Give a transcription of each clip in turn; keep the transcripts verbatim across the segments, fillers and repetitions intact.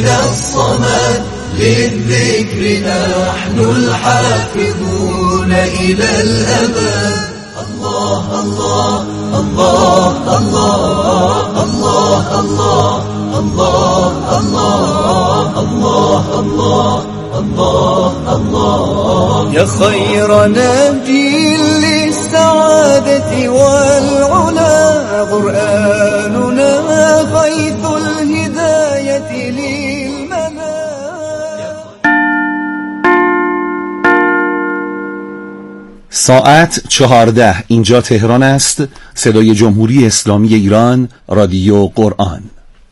من الصمد للذكر نحن الحافظون إلى الأبد. الله الله الله الله الله الله الله الله الله الله الله الله يا خير نبي للسعادة والعلا قرآننا غيث الهداية للمنى. ساعت چهارده، اینجا تهران است. صدای جمهوری اسلامی ایران، رادیو قرآن.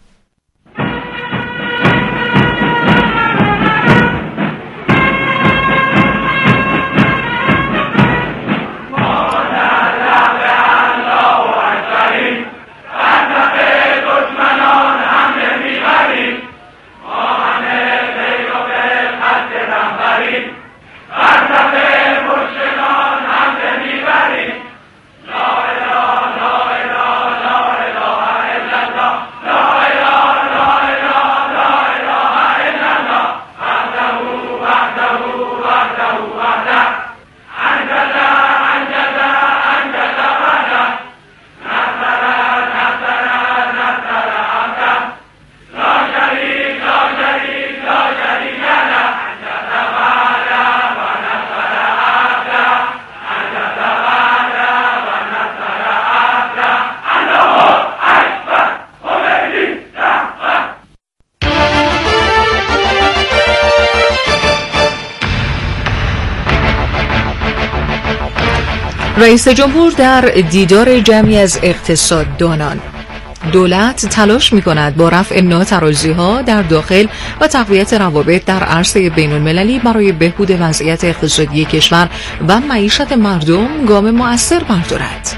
رئیس جمهور در دیدار جمعی از اقتصاددانان: دولت تلاش می‌کند با رفع ناترازی‌ها در داخل و تقویت روابط در عرصه بین‌المللی برای بهبود وضعیت اقتصادی کشور و معیشت مردم گام مؤثر بردارد.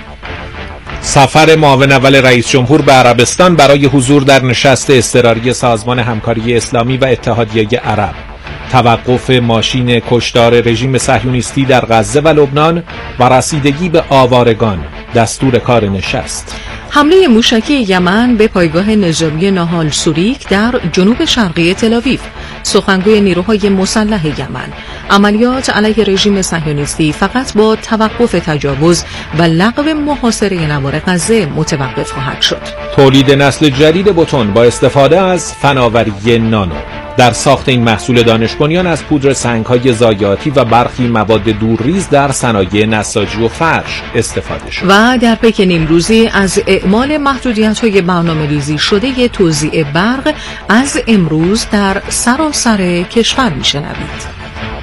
سفر معاون اول رئیس جمهور به عربستان برای حضور در نشست اضطراری سازمان همکاری اسلامی و اتحادیه عرب. توقف ماشین کشتار رژیم صهیونیستی در غزه و لبنان و رسیدگی به آوارگان. دستور کار نشست. حمله موشکی یمن به پایگاه نظامی ناهال سوریک در جنوب شرقی تل‌آویو. سخنگوی نیروهای مسلح یمن: عملیات علیه رژیم صهیونیستی فقط با توقف تجاوز و لغو محاصره نوار غزه متوقف خواهد شد. تولید نسل جدید بتون با استفاده از فناوری نانو. در ساخت این محصول دانش بنیان از پودر سنگ‌های ضایعاتی و برخی مواد دورریز در صنایع نساجی و فرش استفاده شد. و در پک نیمروزی از اعمال محدودیت‌های برنامه‌ریزی شده توزیع برق از امروز در سراسر کشور می‌شنوید.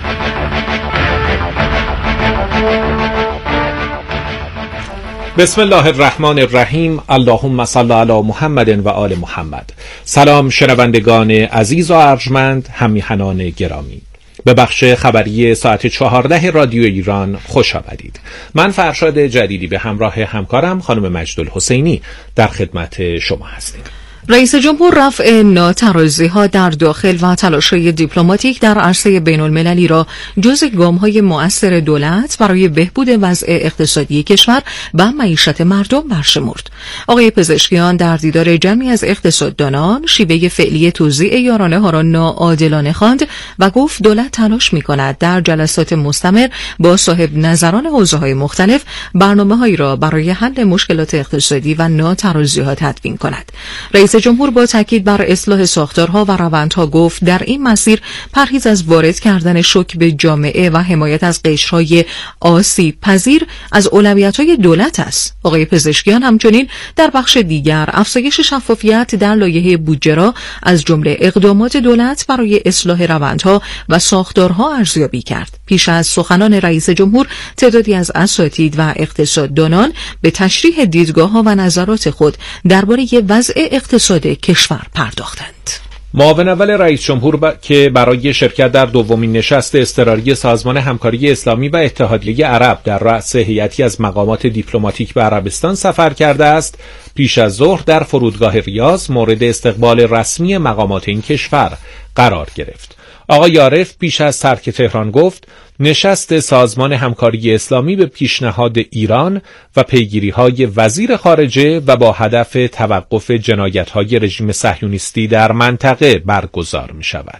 بسم الله الرحمن الرحیم. اللهم صل علی محمد و آل محمد. سلام شنوندگان عزیز و ارجمند، هممیهنان گرامی. به بخش خبری ساعت چهارده رادیو ایران خوش آمدید. من فرشاد جدیدی به همراه همکارم خانم مجدالحسینی در خدمت شما هستیم. رئیس جمهور رفع ناترازی‌ها در داخل و تلاش‌های دیپلماتیک در عرصه بین‌المللی را جز گام‌های مؤثر دولت برای بهبود وضع اقتصادی کشور و معیشت مردم برشمرد. آقای پزشکیان در دیدار جمعی از اقتصاددانان شیوه فعلی توزیع یارانه ها را ناعادلانه خواند و گفت دولت تلاش می‌کند در جلسات مستمر با صاحب نظران حوزه‌های مختلف برنامه‌هایی را برای حل مشکلات اقتصادی و ناترازی‌ها تدوین کند. رئیس جمهور با تاکید بر اصلاح ساختارها و روندها گفت در این مسیر پرهیز از وارد کردن شوک به جامعه و حمایت از قشرهای آسیب پذیر از اولویت‌های دولت است. آقای پزشکیان همچنین در بخش دیگر افزایش شفافیت در لایحه بودجه را از جمله اقدامات دولت برای اصلاح روندها و ساختارها ارزیابی کرد. پیش از سخنان رئیس جمهور تعدادی از اساتید و اقتصاددانان به تشریح دیدگاه‌ها و نظرات خود درباره وضع اقتصاد کشور پرداختند. معاون اول رئیس جمهور ب... که برای شرکت در دومین نشست اضطراری سازمان همکاری اسلامی و اتحادیه عرب در رأس هیئتی از مقامات دیپلماتیک به عربستان سفر کرده است، پیش از ظهر در فرودگاه ریاض مورد استقبال رسمی مقامات این کشور قرار گرفت. آقای عارف پیش از ترک تهران گفت نشست سازمان همکاری اسلامی به پیشنهاد ایران و پیگیری‌های وزیر خارجه و با هدف توقف جنایت‌های رژیم صهیونیستی در منطقه برگزار می‌شود.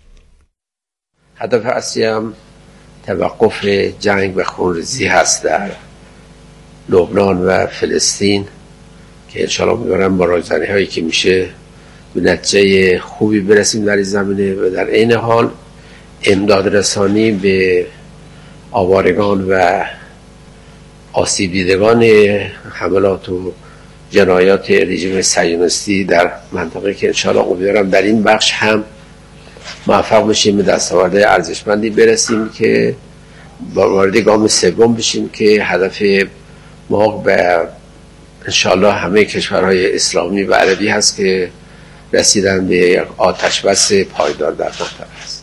هدف اصلی هم توقف جنگ و خونریزی هست در لبنان و فلسطین که انشاءالله می‌برم با رایزنی‌هایی که میشه به نتیجه خوبی برسیم در این زمینه و در عین حال امداد رسانی به آوارگان و آسیب دیدگان حملات و جنایات رژیم صهیونیستی در منطقه که انشاءالله امیدوارم در این بخش هم موفق بشیم به دستاوردهای ارزشمندی برسیم که وارد گام سوم بشیم که هدف ما به انشاءالله همه کشورهای اسلامی و عربی هست که رسیدن به یک آتش بس پایدار در منطقه است.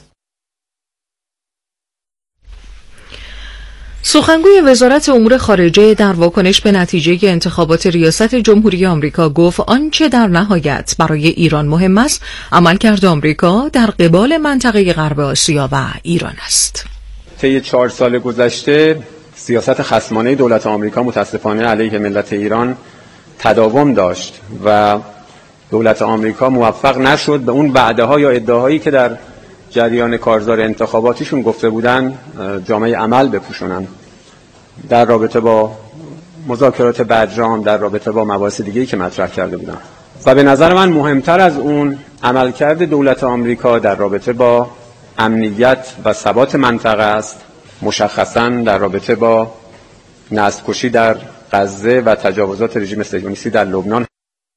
سخنگوی وزارت امور خارجه در واکنش به نتیجه انتخابات ریاست جمهوری آمریکا گفت آنچه در نهایت برای ایران مهم است عملکرد آمریکا در قبال منطقه غرب آسیا و ایران است. طی چهار سال گذشته سیاست خصمانه دولت آمریکا متاسفانه علیه ملت ایران تداوم داشت و دولت آمریکا موفق نشد به اون وعده‌ها یا ادعاهایی که در جریان کارزار انتخاباتیشون گفته بودن جامعه عمل بپوشونن در رابطه با مذاکرات برجام، در رابطه با مباحث دیگه‌ای که مطرح کرده بودن. و به نظر من مهمتر از اون عملکرد دولت آمریکا در رابطه با امنیت و ثبات منطقه است، مشخصاً در رابطه با نسل‌کشی در غزه و تجاوزات رژیم صهیونیستی در لبنان.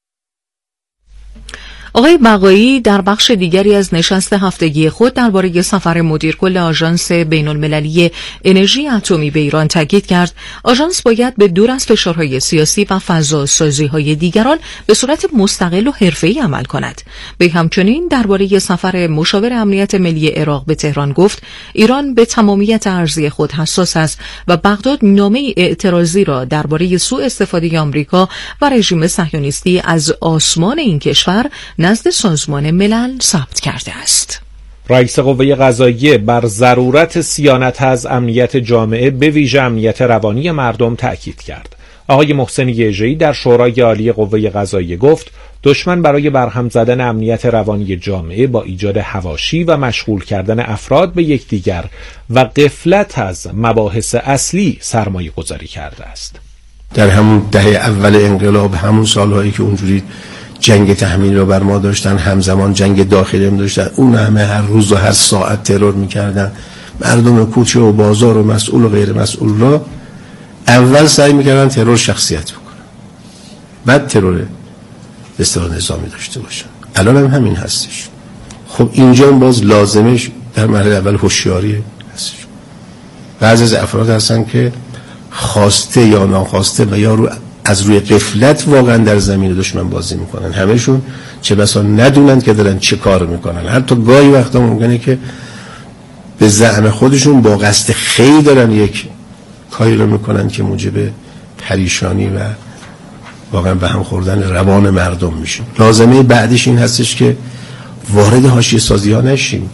آقای بقایی در بخش دیگری از نشست هفتگی خود درباره سفر مدیر کل آژانس بین المللی انرژی اتمی به ایران تاکید کرد آژانس باید به دور از فشارهای سیاسی و فضاسازی‌های دیگران به صورت مستقل و حرفه‌ای عمل کند. به همچنین درباره سفر مشاور امنیت ملی عراق به تهران گفت ایران به تمامیت ارضی خود حساس است و بغداد نامه اعتراضی را درباره سوء استفاده آمریکا و رژیم صهیونیستی از آسمان این کشور نزد سازمان ملل ثبت کرده است. رئیس قوه قضاییه بر ضرورت صیانت از امنیت جامعه به ویژه امنیت روانی مردم تأکید کرد. آقای محسن یژه‌ای در شورای عالی قوه قضاییه گفت دشمن برای برهم زدن امنیت روانی جامعه با ایجاد حواشی و مشغول کردن افراد به یکدیگر و غفلت از مباحث اصلی سرمایه گذاری کرده است. در همون دهه اول انقلاب، همون سالهایی که اونجوری جنگ تحمیل رو بر ما داشتن، همزمان جنگ داخلی هم داشتن، اون همه هر روز و هر ساعت ترور میکردن مردم کوچه و بازار و مسئول و غیر مسئول را. اول سعی میکردن ترور شخصیت بکنن، بعد ترور اصطلاح نظامی داشته باشن. الان هم همین هستش. خب اینجا باز لازمش در مرحله اول هوشیاری هستش. بعضی از افراد هستن که خواسته یا ناخواسته و یا رو از روی غفلت واقعا در زمین دشمن بازی میکنن. همهشون چه بسا ندونن که دارن چه کار میکنن. حتی گاهی وقتا ممکنه که به زعم خودشون با قصد خیر دارن یک کاری رو میکنن که موجب پریشانی و واقعا به هم خوردن روان مردم میشه. لازمه بعدش این هستش که وارد حاشیه سازی ها نشیم.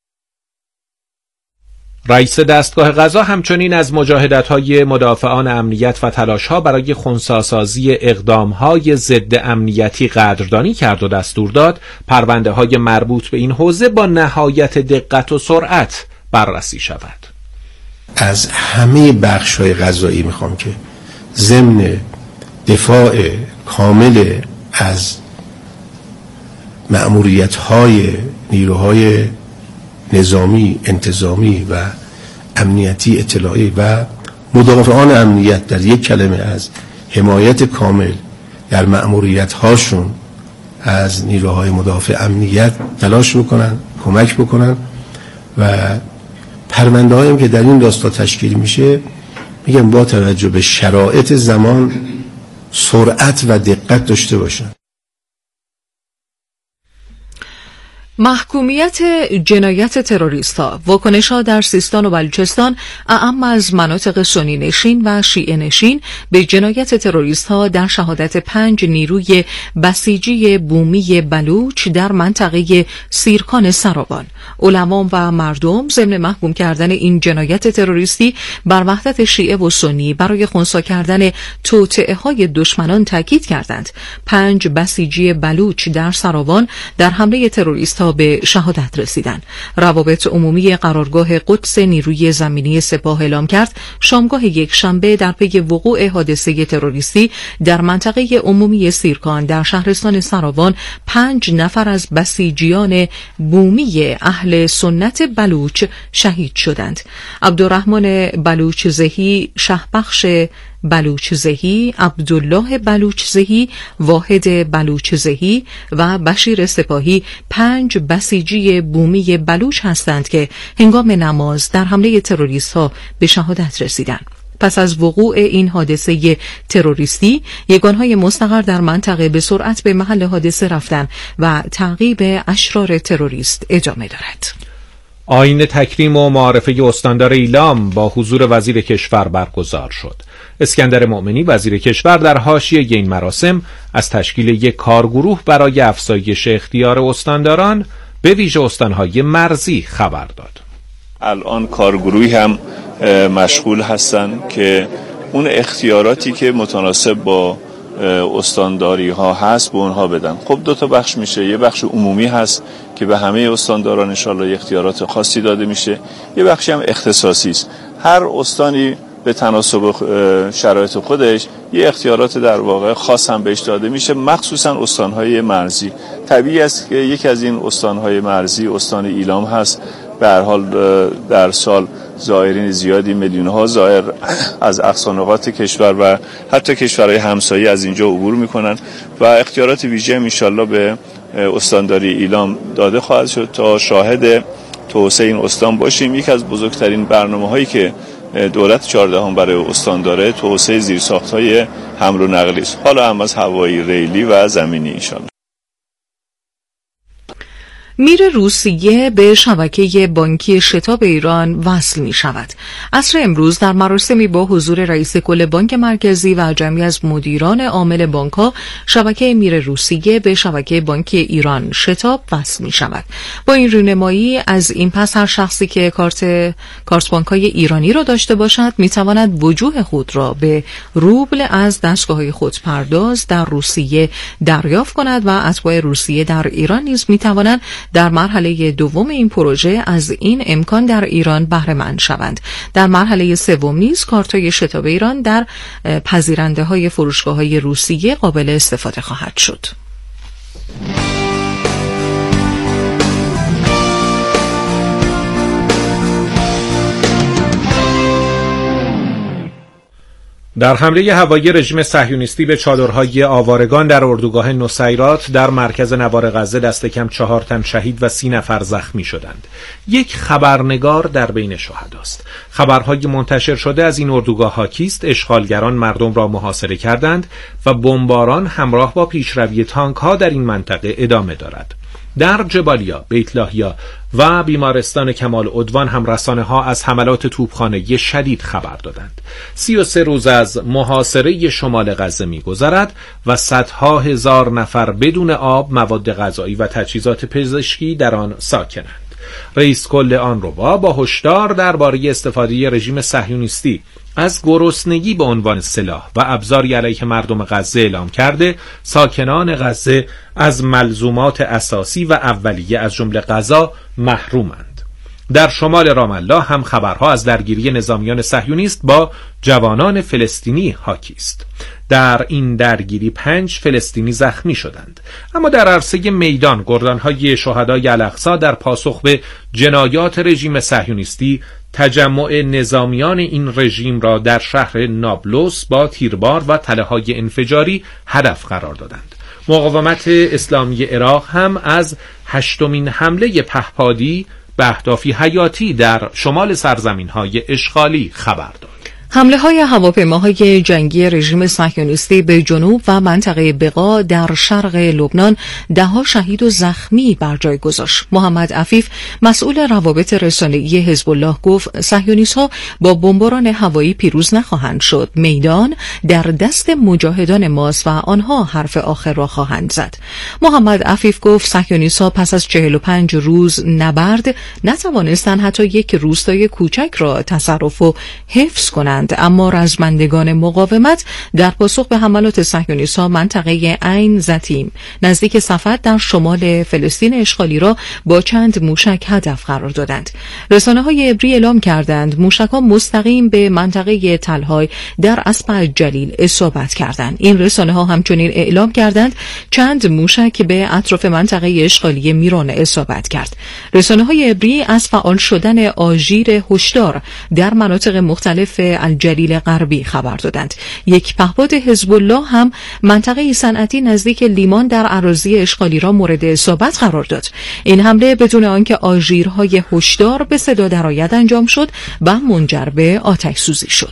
رئیس دستگاه قضا همچنین از مجاهدت‌های مدافعان امنیت و تلاش‌ها برای خنثی‌سازی اقدام‌های ضد امنیتی قدردانی کرد و دستور داد پرونده‌های مربوط به این حوزه با نهایت دقت و سرعت بررسی شود. از همه بخش‌های قضایی میخوام که ضمن دفاع کامل از مأموریت‌های نیروهای نظامی، انتظامی و امنیتی اطلاعی و مدافعان امنیت در یک کلمه از حمایت کامل در مأموریت هاشون از نیروهای مدافع امنیت تلاش بکنن، کمک بکنن و پرونده هایی که در این راستا تشکیل میشه میگم با توجه به شرایط زمان سرعت و دقت داشته باشن. محکومیت جنایت تروریست‌ها، واکنش‌ها در سیستان و بلوچستان اعم از مناطق سنی نشین و شیعه نشین به جنایت تروریست‌ها در شهادت پنج نیروی بسیجی بومی بلوچ در منطقه سیرکان سراوان. علما و مردم ضمن محکوم کردن این جنایت تروریستی بر وحدت شیعه و سنی برای خنثی کردن توطئه‌های دشمنان تاکید کردند. پنج بسیجی بلوچ در سراوان در حمله تروریست‌ها به شهادت رسیدند. روابط عمومی قرارگاه قدس نیروی زمینی سپاه اعلام کرد شامگاه یک شنبه در پی وقوع حادثه تروریستی در منطقه عمومی سیرکان در شهرستان سراوان پنج نفر از بسیجیان بومی اهل سنت بلوچ شهید شدند. عبدالرحمن بلوچزهی، شهبخش بلوچزهی، عبدالله بلوچزهی، واحد بلوچزهی و بشیر سپاهی پنج بسیجی بومی بلوچ هستند که هنگام نماز در حمله تروریست‌ها به شهادت رسیدند. پس از وقوع این حادثه تروریستی، یگانهای مستقر در منطقه به سرعت به محل حادثه رفتند و تعقیب اشرار تروریست ادامه دارد. آیین تکریم و معارفه استاندار ایلام با حضور وزیر کشور برگزار شد. اسکندر مؤمنی وزیر کشور در حاشیه این مراسم از تشکیل یک کارگروه برای افزایش اختیار استانداران به ویژه استانهای مرزی خبر داد. الان کارگروهی هم مشغول هستن که اون اختیاراتی که متناسب با استانداری ها هست به اونها بدن. خب دو تا بخش میشه، یه بخش عمومی هست که به همه استانداران انشالله اختیارات خاصی داده میشه، یه بخشی هم اختصاصی است. هر استانی به تناسب شرایط خودش یه اختیارات در واقع خاص هم بهش داده میشه، مخصوصا استانهای مرزی. طبیعی است که یکی از این استانهای مرزی استان ایلام هست. به هر حال در سال زائرین زیادی، میلیون ها زائر از اقصا نقاط کشور و حتی کشورهای همسایه از اینجا عبور میکنن و اختیارات ویژه ان شاءالله به استانداری ایلام داده خواهد شد تا شاهد توسعه این استان باشیم. یکی از بزرگترین برنامه‌هایی که دولت چهاردهم برای استان داره توسعه زیرساخت‌های حمل و نقلی است، حالا هم از هوایی، ریلی و زمینی ان شاءالله. میر روسیه به شبکه بانکی شتاب ایران وصل می شود. عصر امروز در مراسمی با حضور رئیس کل بانک مرکزی و جمعی از مدیران عامل بانک‌ها، شبکه میر روسیه به شبکه بانکی ایران شتاب وصل می شود. با این رونمایی از این پس هر شخصی که کارت کارت بانک‌های ایرانی را داشته باشد می تواند وجوه خود را به روبل از دستگاه‌های خودپرداز در روسیه دریافت کند و اتباع روسیه در ایران نیز می توانند در مرحله دوم این پروژه از این امکان در ایران بهره مند شوند. در مرحله سوم نیز کارت‌های شتاب ایران در پذیرنده‌های فروشگاه‌های روسیه قابل استفاده خواهد شد. در حمله هوایی رژیم صهیونیستی به چادرهای آوارگان در اردوگاه نصیرات در مرکز نوار غزه دست کم چهار تن شهید و سی نفر زخمی شدند. یک خبرنگار در بین شهداست. خبرهای منتشر شده از این اردوگاه حاکی است اشغالگران مردم را محاصره کردند و بمباران همراه با پیشروی تانک ها در این منطقه ادامه دارد. در جبالیا، بیت لاهیا و بیمارستان کمال عدوان هم رسانه ها از حملات توپخانه‌ای شدید خبر دادند. سی و سه روز از محاصره شمال غزه می‌گذرد و صدها هزار نفر بدون آب، مواد غذایی و تجهیزات پزشکی در آن ساکنند. رئیس کل آنروا با هشدار درباره استفاده رژیم صهیونیستی از گرسنگی به عنوان سلاح و ابزاری علیه مردم غزه اعلام کرده ساکنان غزه از ملزومات اساسی و اولیه از جمله غذا محرومند. در شمال رام الله هم خبرها از درگیری نظامیان صهیونیست با جوانان فلسطینی حاکی است. در این درگیری پنج فلسطینی زخمی شدند. اما در عرصه میدان گردانهای شهدای الاقصی در پاسخ به جنایات رژیم صهیونیستی تجمع نظامیان این رژیم را در شهر نابلس با تیربار و تله‌های انفجاری هدف قرار دادند. مقاومت اسلامی عراق هم از هشتمین حمله پهپادی به اهدافی حیاتی در شمال سرزمین‌های اشغالی خبر داد. حمله های هواپیماهای جنگی رژیم صهیونیستی به جنوب و منطقه بقا در شرق لبنان دهها شهید و زخمی بر جای گذاشت. محمد عفیف مسئول روابط رسانه‌ای حزب الله گفت صهیونیست‌ها با بمباران هوایی پیروز نخواهند شد. میدان در دست مجاهدان ماست و آنها حرف آخر را خواهند زد. محمد عفیف گفت صهیونیست‌ها پس از چهل و پنج روز نبرد نتوانستند حتی یک روستای کوچک را تصرف و حفظ کنند، اما رزمندگان مقاومت در پاسخ به حملات صهیونیست‌ها منطقه عین زتیم نزدیک صفد در شمال فلسطین اشغالی را با چند موشک هدف قرار دادند. رسانه‌های عبری اعلام کردند موشک‌ها مستقیم به منطقه تلهای در اسپع جلیل اصابت کردند. این رسانه‌ها همچنین اعلام کردند چند موشک به اطراف منطقه اشغالی میران اصابت کرد. رسانه‌های عبری از فعال شدن آژیر هشدار در مناطق مختلف الجلیل غربی خبر دادند. یک پهپاد حزب الله هم منطقه صنعتی نزدیک لیمان در اراضی اشغالی را مورد اصابت قرار داد. این حمله بدون آنکه آژیرهای هشدار به صدا درآید انجام شد و منجر به آتش سوزی شد.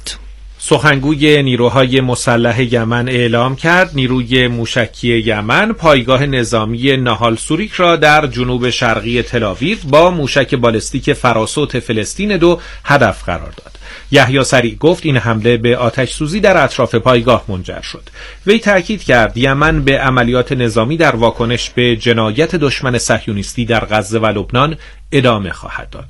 سخنگوی نیروهای مسلح یمن اعلام کرد نیروی موشکی یمن پایگاه نظامی نهال سوریک را در جنوب شرقی تل‌آویو با موشک بالستیک فراسوت فلسطین دو هدف قرار داد. یحیی سریع گفت این حمله به آتش سوزی در اطراف پایگاه منجر شد. وی تاکید کرد یمن به عملیات نظامی در واکنش به جنایت دشمن صهیونیستی در غزه و لبنان ادامه خواهد داد.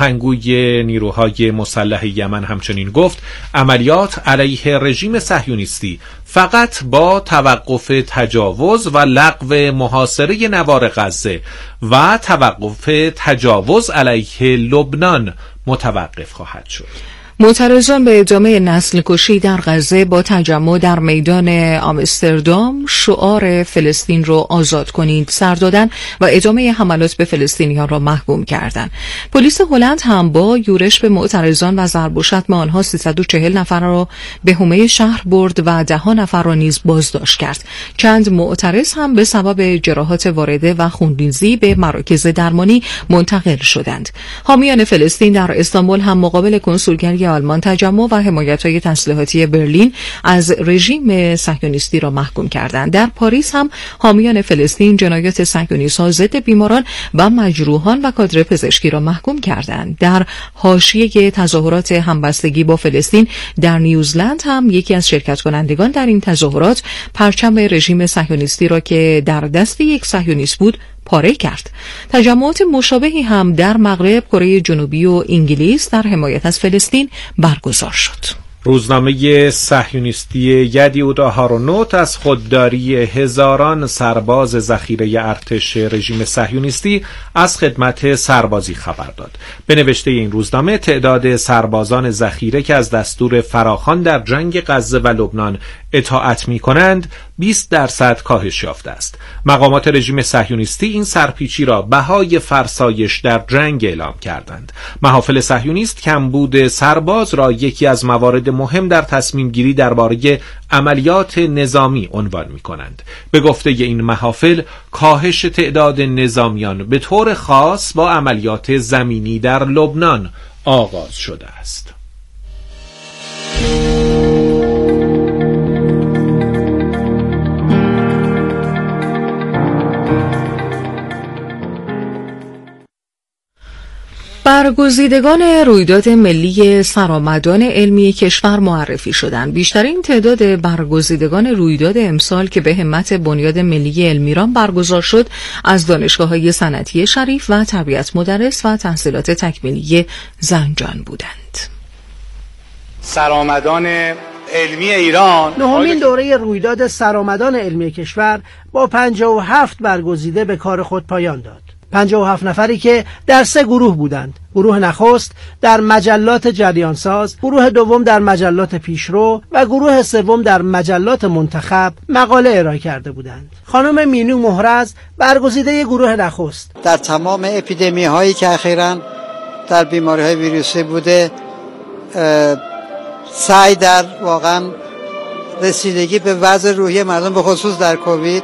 سخنگوی نیروهای مسلح یمن همچنین گفت عملیات علیه رژیم صهیونیستی فقط با توقف تجاوز و لغو محاصره نوار غزه و توقف تجاوز علیه لبنان متوقف خواهد شد. معترضان به ادامه نسل کشی در غزه با تجمع در میدان آمستردام شعار فلسطین رو آزاد کنید سر دادن و ادامه حملات به فلسطینیان را محکوم کردند. پلیس هلند هم با یورش به معترضان و ضرب و شتم آنها سیصد و چهل نفر را به حومه شهر برد و ده نفر را نیز بازداشت کرد. چند معترض هم به سبب جراحات وارده و خونریزی به مراکز درمانی منتقل شدند. حامیان فلسطین در استانبول هم مقابل کنسولگری آلمان تجمع و حمایت‌های تسلیحاتی برلین از رژیم صهیونیستی را محکوم کردند. در پاریس هم حامیان فلسطین جنایات صهیونیست‌ها ضد بیماران و مجروحان و کادر پزشکی را محکوم کردند. در حاشیه تظاهرات همبستگی با فلسطین در نیوزلند هم یکی از شرکت کنندگان در این تظاهرات پرچم رژیم صهیونیستی را که در دست یک صهیونیست بود پاره کرد. تجمعات مشابهی هم در مغرب، کره جنوبی و انگلیس در حمایت از فلسطین برگزار شد. روزنامه صهیونیستی یدیعود آهارونوت از خودداری هزاران سرباز ذخیره ارتش رژیم صهیونیستی از خدمت سربازی خبر داد. به نوشته این روزنامه تعداد سربازان ذخیره که از دستور فراخوان در جنگ غزه و لبنان اطاعت می کنند بیست درصد کاهش یافته است. مقامات رژیم صهیونیستی این سرپیچی را بهای فرسایش در جنگ اعلام کردند. محافل صهیونیست کمبود سرباز را یکی از موارد مهم در تصمیم گیری درباره عملیات نظامی عنوان می کنند. به گفته این محافل کاهش تعداد نظامیان به طور خاص با عملیات زمینی در لبنان آغاز شده است. برگزیدگان رویداد ملی سرآمدان علمی کشور معرفی شدند. بیشترین تعداد برگزیدگان رویداد امسال که به همت بنیاد ملی علمیران برگزار شد از دانشگاه‌های صنعتی شریف و تربیت مدرس و تحصیلات تکمیلی زنجان بودند. سرآمدان علمی ایران نهمین دوره رویداد سرآمدان علمی کشور با پنجاه و هفت برگزیده به کار خود پایان داد. پنجاه و هفت نفری که در سه گروه بودند. گروه نخست در مجلات جریانساز، گروه دوم در مجلات پیشرو و گروه سوم در مجلات منتخب مقاله ارائه کرده بودند. خانم مینو مهرز برگزیده گروه نخست در تمام اپیدمی هایی که اخیراً در بیماری های ویروسی بوده سعی در واقعا رسیدگی به وضع روحی مردم به خصوص در کووید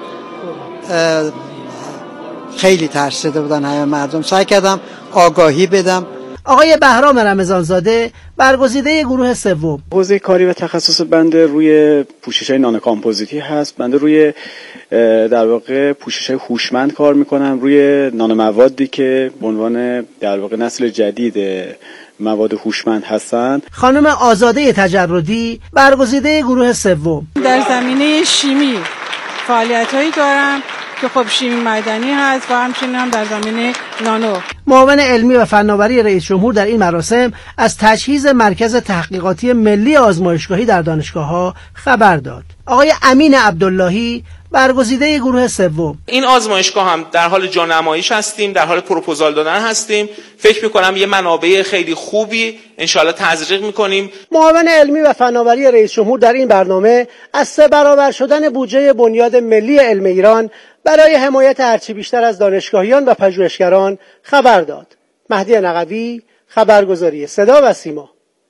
خیلی ترسیده بودن همه مردم. سعی کردم آگاهی بدم. آقای بهرام رمضانزاده برگزیده گروه سوم. حوزه کاری و تخصص بنده روی پوشش‌های نانو کامپوزیتی هست. بنده روی در واقع پوشش‌های هوشمند کار میکنم، روی نانو موادی که به عنوان در واقع نسل جدید مواد هوشمند هستند. خانم آزاده تجردی برگزیده گروه سوم. در زمینه شیمی فعالیت‌هایی دارم که خب شیمی معدنی هست و همچنین هم در زمینه نانو. معاون علمی و فناوری رئیس جمهور در این مراسم از تجهیز مرکز تحقیقاتی ملی آزمایشگاهی در دانشگاه‌ها خبر داد. آقای امین عبداللهی برگزیده گروه سوم. این آزمایشگاه هم در حال جانمایش هستیم، در حال پروپوزال دادن هستیم. فکر می‌کنم یه منابع خیلی خوبی انشالله تزریق می‌کنیم. معاون علمی و فناوری رئیس جمهور در این برنامه از سه برابر شدن بودجه بنیاد ملی علم ایران برای حمایت هرچی بیشتر از دانشگاهیان و پژوهشگران خبر داد. مهدی نقوی، خبرگزاری صدا و سیما.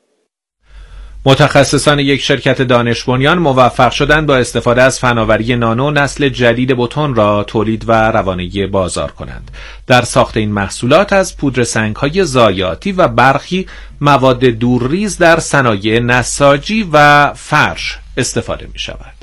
متخصصان یک شرکت دانش بنیان موفق شدند با استفاده از فناوری نانو نسل جدید بتون را تولید و روانه بازار کنند. در ساخت این محصولات از پودر سنگ‌های ضایعاتی و برخی مواد دورریز در صنایع نساجی و فرش استفاده می‌شود.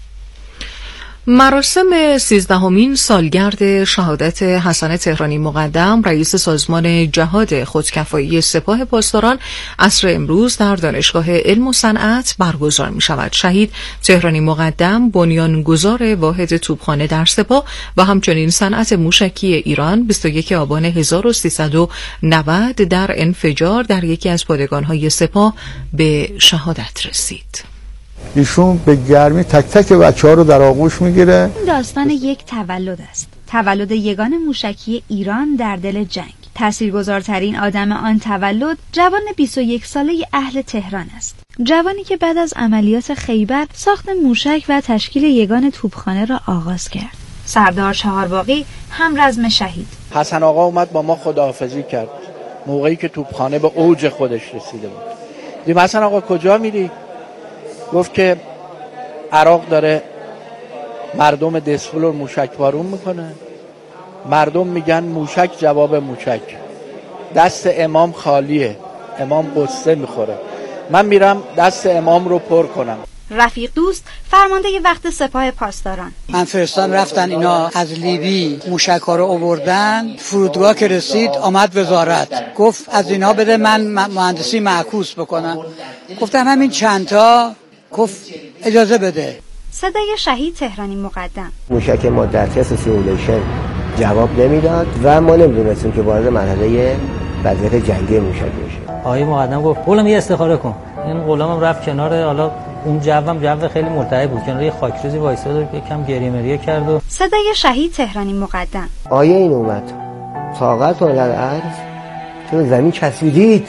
مراسم سیزدهمین سالگرد شهادت حسن تهرانی مقدم رئیس سازمان جهاد خودکفایی سپاه پاسداران عصر امروز در دانشگاه علم و صنعت برگزار می شود. شهید تهرانی مقدم بنیانگذار واحد توپخانه در سپاه و همچنین صنعت موشکی ایران بیست و یکم آبان هزار و سیصد و نود در انفجار در یکی از پادگان‌های سپاه به شهادت رسید. ایشون به گرمی تک تک بچه‌ها رو در آغوش میگیره. داستان یک تولد است. تولد یگان موشکی ایران در دل جنگ. تاثیرگذارترین آدم آن تولد جوان بیست و یک ساله اهل تهران است. جوانی که بعد از عملیات خیبر ساخت موشک و تشکیل یگان توپخانه را آغاز کرد. سردار چهارباغی هم رزم شهید. حسن آقا اومد با ما خداحافظی کرد موقعی که توپخانه به اوج خودش رسیده بود. دیدیم حسن آقا کجا میری؟ گفت که عراق داره مردم دسفول رو موشک بارون میکنه، مردم میگن موشک جواب موشک، دست امام خالیه، امام قصه میخوره، من میرم دست امام رو پر کنم. رفیق دوست فرمانده وقت سپاه پاسداران. من فرستان رفتن اینا از لیبی موشک ها رو آوردن، فرودگاه که رسید آمد وزارت گفت از اینا بده من مهندسی معکوس بکنم. گفتم همین چند تا، گفت اجازه بده. صدای شهید تهرانی مقدم. موشک ما در تست سیمولیشن جواب نمیداد و ما نمیدونستیم که وارد مرحله وضعیت جنگی موشک بشه. آقای مقدم گفت غلام یه استخاره کن. این غلامم رفت کنار، حالا اون جوم جو خیلی مرتعب بود، کنار یه خاکریزی وایساد و یکم گریه مریه کرد. و صدای شهید تهرانی مقدم. آیه این اومد طاقت و الارض، چون زمین چسبیدید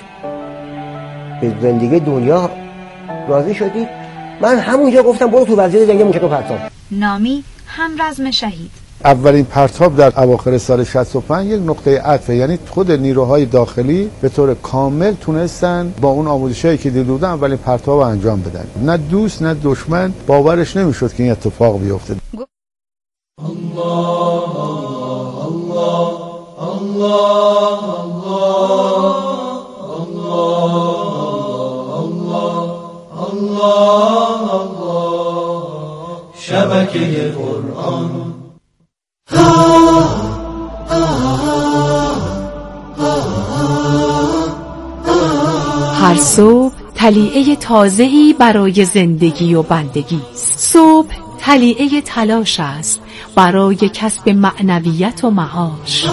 به زندگی دنیا راضی شدید. من همونجا گفتم برو تو وضعیت جنگ موشک و پرتاب. نامی هم رزم شهید. اولین پرتاب در اواخر سال شصت و پنج یک نقطه عطفه، یعنی خود نیروهای داخلی به طور کامل تونستن با اون آموزشایی که دیده بودن اولین پرتاب انجام بدن. نه دوست نه دشمن باورش نمیشد که این اتفاق بیفته. الله الله الله الله الله الله شبکه قرآن. هر صبح طلیعه تازه‌ای برای زندگی و بندگی است. صبح طلیعه تلاش است برای کسب معنویت و معاش.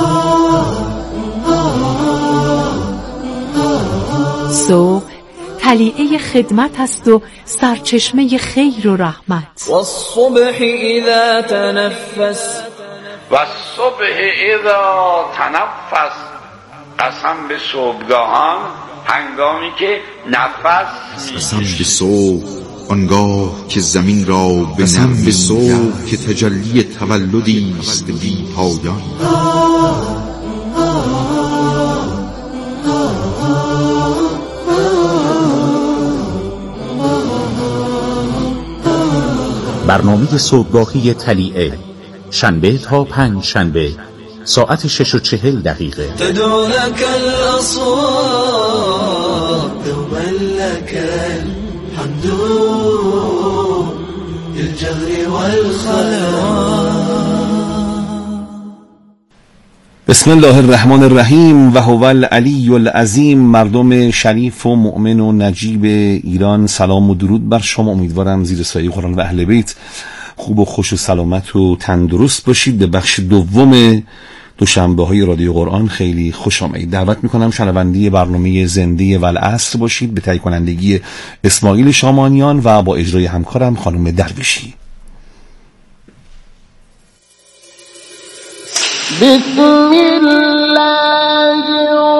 صبح طلیعه خدمت است و سرچشمه خیر و رحمت. والصبح اذا تنفس والصبح اذا تنفس، قسم به صبحگاهان هنگامی که نفس قسم به صبح آنگاه که زمین را به قسم به صبح که تجلی تولدی است بی پایان. برنامه صبحگاهی طلیعه شنبه تا پنج شنبه ساعت شش و چهل دقیقه. تدعو لك الأصوات دوما لك الحمد للجهر والخلوات. بسم الله الرحمن الرحیم و هو العلی العظیم. مردم شریف و مؤمن و نجیب ایران، سلام و درود بر شما. امیدوارم زیر سایه قرآن و اهل بیت خوب و خوش و سلامت و تندرست باشید. به بخش دوم دوشنبه های رادیو قرآن خیلی خوش آمدید. دعوت میکنم شنونده برنامه زنده والعصر باشید به تهیه کنندگی اسماعیل شامانیان و با اجرای همکارم خانم درویشی. بسم الله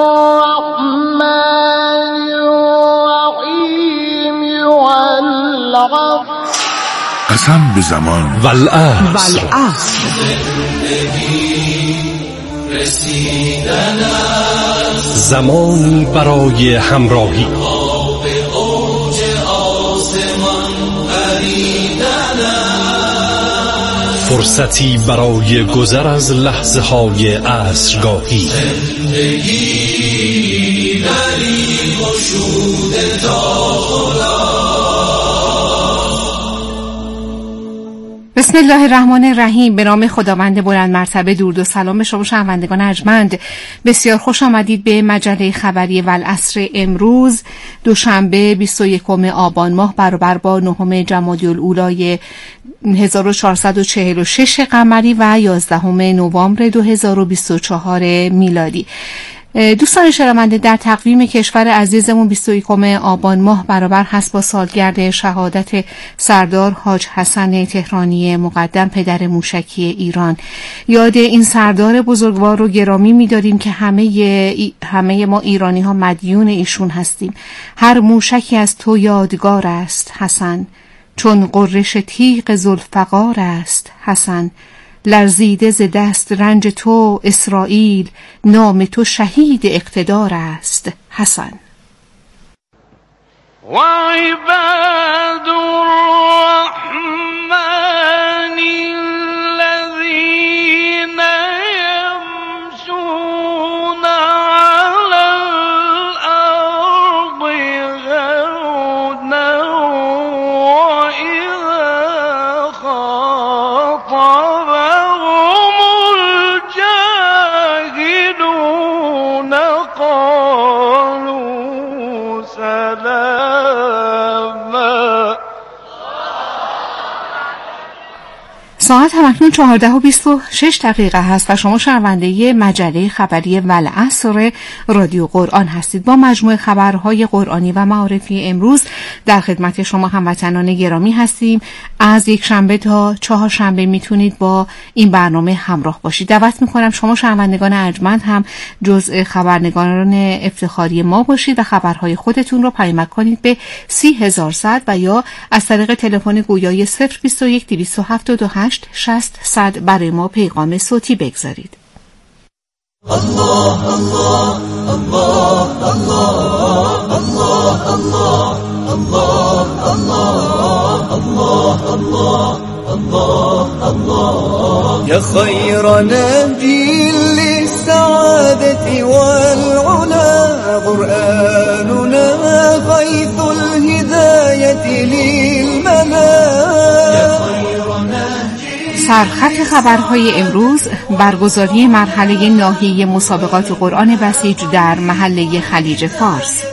الرحمن الرحیم والعصر. قسم به زمان والعصر. زمانی برای همراهی، فرصتی برای گذر از لحظه های عصرگاهی. بسم الله الرحمن الرحیم. به نام خداوند بلند مرتبه. درود و سلام به شما شنوندگان ارجمند. بسیار خوش آمدید به مجله خبری والعصر امروز دوشنبه بیست و یکم آبان ماه برابر با نهم جمادی الاولی هزار و چهارصد و چهل و شش قمری و یازدهم نوامبر دو هزار و بیست و چهار میلادی. دوستان شنونده، در تقویم کشور عزیزمون بیست و یکم آبان ماه برابر هست با سالگرد شهادت سردار حاج حسن تهرانی مقدم، پدر موشکی ایران. یاد این سردار بزرگوار رو گرامی می‌داریم که همه همه ما ایرانی ها مدیون ایشون هستیم. هر موشکی از تو یادگار است حسن، چون قررش تیغ ذوالفقار است حسن. لرزیده ز دست رنج تو اسرائیل، نام تو شهید اقتدار است حسن. و عباد الرحمن الذین یمشون علی الارض هونا و اذا خاطبهم الجاهلون قالوا سلاما. ساعت همکنون چهارده و بیست و شش دقیقه هست و شما شنونده مجله خبری والعصر رادیو قرآن هستید. با مجموعه خبرهای قرآنی و معارفی امروز در خدمت شما هموطنان گرامی هستیم. از یک شنبه تا چهار شنبه میتونید با این برنامه همراه باشید. دعوت میکنم شما شنوندگان ارجمند هم جزء خبرنگاران افتخاری ما باشید و خبرهای خودتون رو پیامک کنید به سی هزار صد و یا از طریق تلفن گویای صفر بیست و یک دویست و هفتاد و هشت شصت صد برای ما پیغام صوتی بگذارید. الله الله الله الله الله الله الله الله الله الله الله يا خير نبي للسعادة والعلا قرآننا غيث الهداية للملا. سرخط خبرهای امروز: برگزاری مرحله نهایی مسابقات قرآن بسیج در محله خلیج فارس.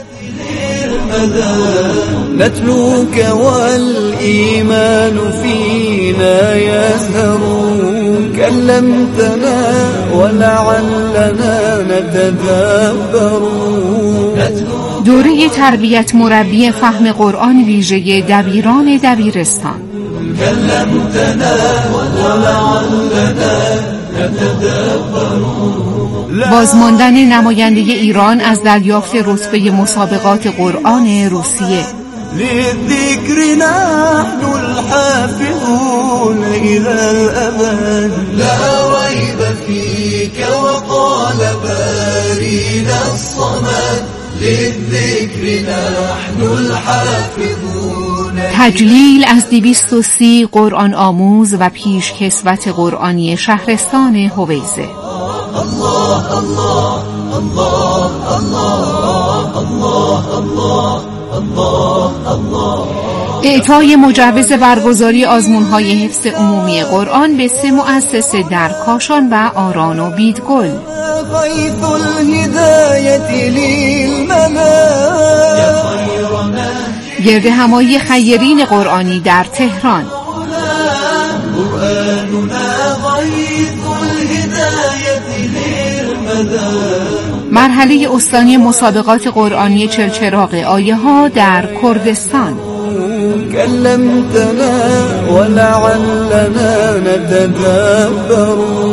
نتلوك والإيمان فينا يزهر كلمتنا ولعلنا نتدبر. دوره تربیت مربی فهم قرآن ویژه دبیران دبیرستان. كلمتنا ولعلنا نتدبر. بازماندن نماینده ایران از دریافت رتبه مسابقات قرآن روسیه. للذكر نحن الحافظون إلى الأبد لا ريب فيك وقال بارينا الصمد للذكر نحن الحافظون. تجلیل از دویست و سی قرآن آموز و پیشکسوت قرآنی شهرستان هویزه. الله الله الله الله الله الله الله الله. اعطای مجوز برگزاری آزمون‌های حفظ عمومی قرآن به سه مؤسسه در کاشان و آران و بیدگل. غیث الهدایة للملا. گرد همایی خیرین قرآنی در تهران. قرآننا غیث الهدایة للملا. مرحله استانی مسابقات قرآنی چلچراغ آیه ها در کردستان. کلمتنا ولعلنا نتدبر.